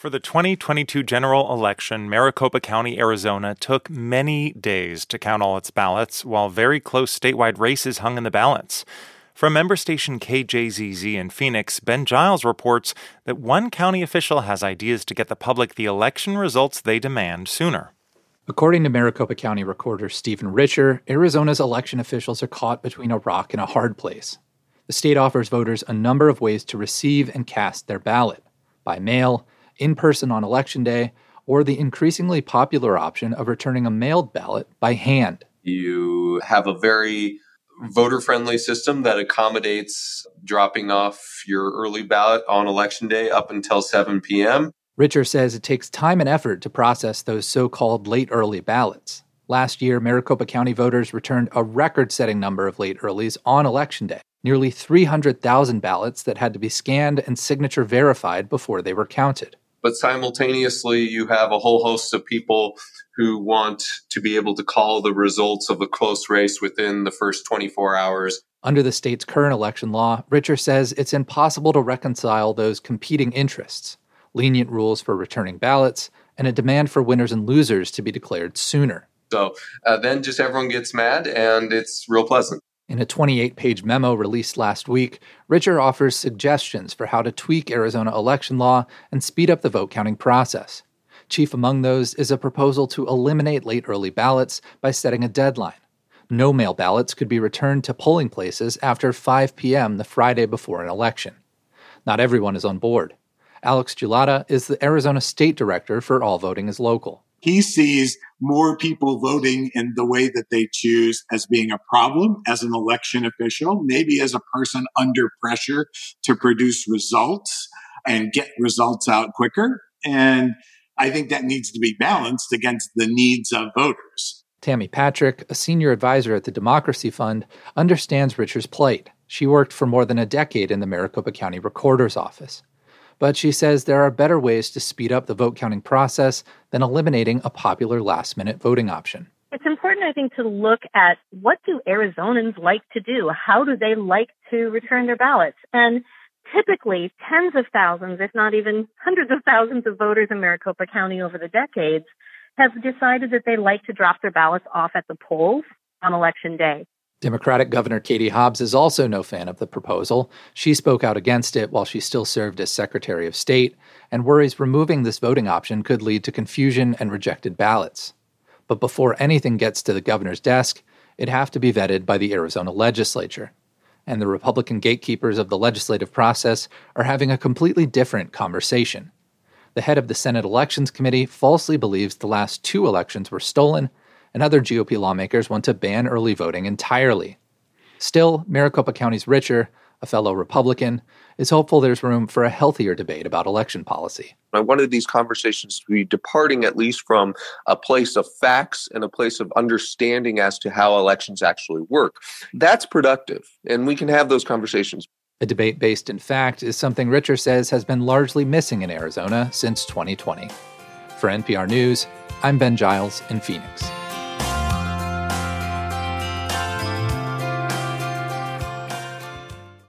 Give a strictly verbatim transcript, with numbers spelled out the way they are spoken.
For the twenty twenty-two general election, Maricopa County, Arizona took many days to count all its ballots, while very close statewide races hung in the balance. From member station K J Z Z in Phoenix, Ben Giles reports that one county official has ideas to get the public the election results they demand sooner. According to Maricopa County Recorder Stephen Richer, Arizona's election officials are caught between a rock and a hard place. The state offers voters a number of ways to receive and cast their ballot: by mail, in person on Election Day, or the increasingly popular option of returning a mailed ballot by hand. You have a very voter-friendly system that accommodates dropping off your early ballot on Election Day up until seven p.m. Richer says it takes time and effort to process those so-called late early ballots. Last year, Maricopa County voters returned a record-setting number of late earlies on Election Day, nearly three hundred thousand ballots that had to be scanned and signature verified before they were counted. But simultaneously, you have a whole host of people who want to be able to call the results of a close race within the first twenty-four hours. Under the state's current election law, Richer says it's impossible to reconcile those competing interests: lenient rules for returning ballots and a demand for winners and losers to be declared sooner. So uh, then just everyone gets mad, and it's real pleasant. In a twenty-eight page memo released last week, Richer offers suggestions for how to tweak Arizona election law and speed up the vote counting process. Chief among those is a proposal to eliminate late early ballots by setting a deadline. No mail ballots could be returned to polling places after five p.m. the Friday before an election. Not everyone is on board. Alex Gulata is the Arizona State Director for All Voting is Local. He sees more people voting in the way that they choose as being a problem as an election official, maybe as a person under pressure to produce results and get results out quicker. And I think that needs to be balanced against the needs of voters. Tammy Patrick, a senior advisor at the Democracy Fund, understands Richer's plight. She worked for more than a decade in the Maricopa County Recorder's office. But she says there are better ways to speed up the vote counting process than eliminating a popular last-minute voting option. It's important, I think, to look at what do Arizonans like to do? How do they like to return their ballots? And typically, tens of thousands, if not even hundreds of thousands of voters in Maricopa County over the decades have decided that they like to drop their ballots off at the polls on Election Day. Democratic Governor Katie Hobbs is also no fan of the proposal. She spoke out against it while she still served as Secretary of State and worries removing this voting option could lead to confusion and rejected ballots. But before anything gets to the governor's desk, it'd have to be vetted by the Arizona legislature. And the Republican gatekeepers of the legislative process are having a completely different conversation. The head of the Senate Elections Committee falsely believes the last two elections were stolen, and other G O P lawmakers want to ban early voting entirely. Still, Maricopa County's Richer, a fellow Republican, is hopeful there's room for a healthier debate about election policy. I wanted these conversations to be departing at least from a place of facts and a place of understanding as to how elections actually work. That's productive, and we can have those conversations. A debate based in fact is something Richer says has been largely missing in Arizona since twenty twenty. For N P R News, I'm Ben Giles in Phoenix.